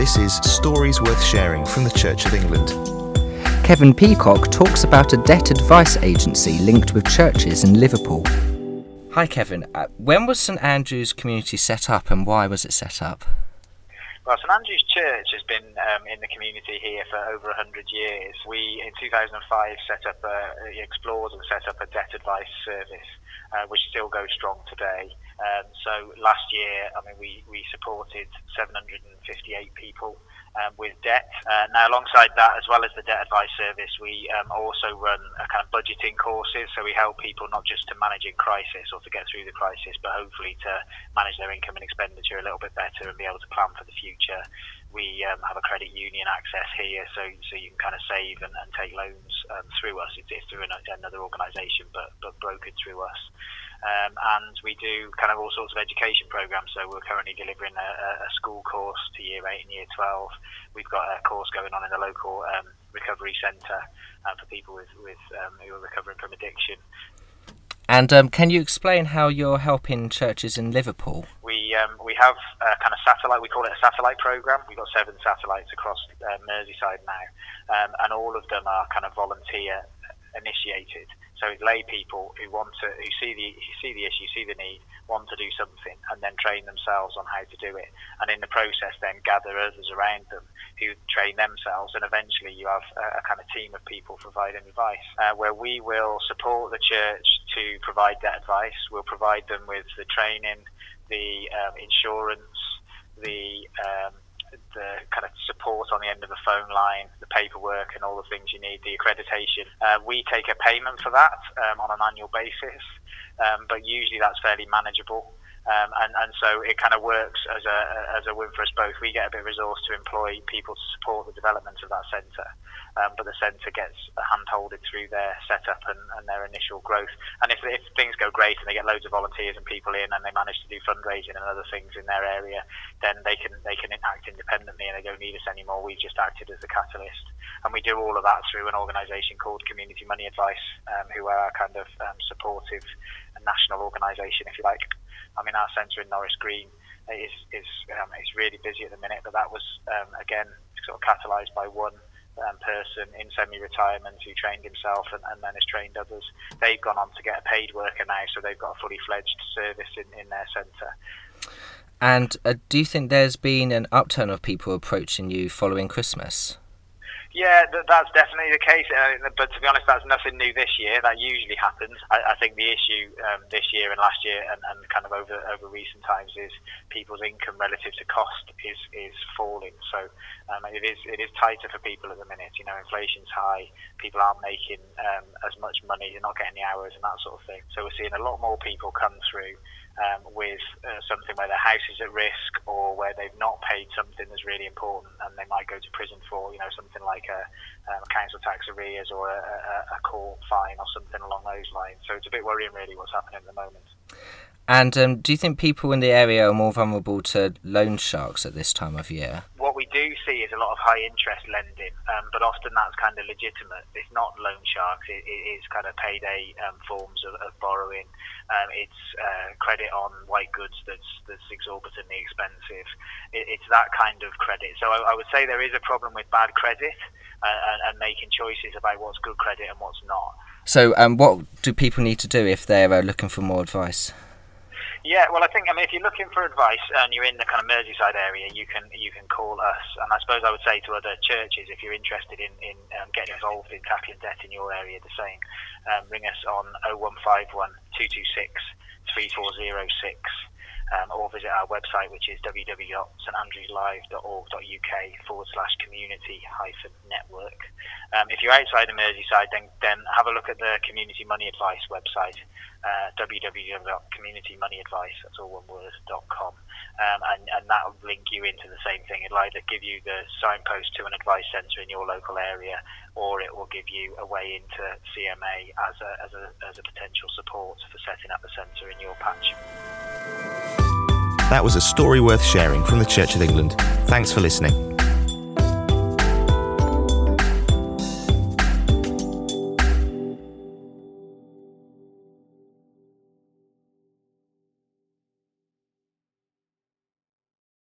This is Stories Worth Sharing from the Church of England. Kevin Peacock talks about a debt advice agency linked with churches in Liverpool. Hi Kevin, when was St Andrew's Community set up and why was it set up? Well, St Andrew's Church has been in the community here for over 100 years. We, in 2005, explored and set up a debt advice service, which still goes strong today. So last year, we supported 758 people with debt. Now, alongside that, as well as the debt advice service, we also run a kind of budgeting courses. So we help people not just to manage in crisis or to get through the crisis, but hopefully to manage their income and expenditure a little bit better and be able to plan for the future. We have a credit union access here, so you can kind of save and take loans through us. It's through another organisation, but brokered through us. And we do kind of all sorts of education programs. So we're currently delivering a school course to Year 8 and Year 12. We've got a course going on in the local recovery centre for people who are recovering from addiction. And can you explain how you're helping churches in Liverpool? We have a kind of satellite, we call it a satellite programme. We've got 7 satellites across Merseyside now, and all of them are kind of volunteer initiated. So it's lay people who see the issue, see the need, want to do something, and then train themselves on how to do it. And in the process, then gather others around them who train themselves, and eventually you have a kind of team of people providing advice, where we will support the church to provide that advice. We'll provide them with the training, the insurance, the kind of support on the end of the phone line, the paperwork and all the things you need, the accreditation. We take a payment for that on an annual basis, but usually that's fairly manageable. And so it kind of works as a win for us both. We get a bit of resource to employ people to support the development of that centre, but the centre gets hand-holded through their setup and their initial growth. And if things go great and they get loads of volunteers and people in and they manage to do fundraising and other things in their area, then they can act independently and they don't need us anymore. We've just acted as a catalyst. And we do all of that through an organisation called Community Money Advice, who are our kind of supportive national organisation, if you like. Our centre in Norris Green is really busy at the minute, but that was again sort of catalysed by one person in semi-retirement who trained himself and then has trained others. They've gone on to get a paid worker now, so they've got a fully fledged service in their centre. And do you think there's been an upturn of people approaching you following Christmas? Yeah, that's definitely the case, but to be honest, that's nothing new this year. That usually happens. I think the issue this year and last year and kind of over recent times is people's income relative to cost is falling. So it is tighter for people at the minute. Inflation's high, people aren't making as much money, they're not getting the hours and that sort of thing. So we're seeing a lot more people come through with something where their house is at risk or where they've not paid something that's really important and they might go to prison for, something like a council tax arrears or a court fine or something along those lines. So it's a bit worrying really what's happening at the moment. And do you think people in the area are more vulnerable to loan sharks at this time of year? What we do see is a lot of high interest lending, but often that's kind of legitimate. It's not loan sharks, it is kind of payday forms of borrowing. It's credit on white goods that's exorbitantly expensive. It's that kind of credit. So I would say there is a problem with bad credit and making choices about what's good credit and what's not. So what do people need to do if they're looking for more advice? Yeah, well, I think if you're looking for advice and you're in the kind of Merseyside area, you can call us. And I suppose I would say to other churches, if you're interested in getting involved in tackling debt in your area, the same. Ring us on 0151 226 3406. Or visit our website, which is www.standrewslive.org.uk/community-network. If you're outside of Merseyside, then have a look at the Community Money Advice website, www.communitymoneyadvice.com, and that will link you into the same thing. It'll either give you the signpost to an advice centre in your local area, or it will give you a way into CMA as a potential support for setting up a centre in your patch. That was a story worth sharing from the Church of England. Thanks for listening.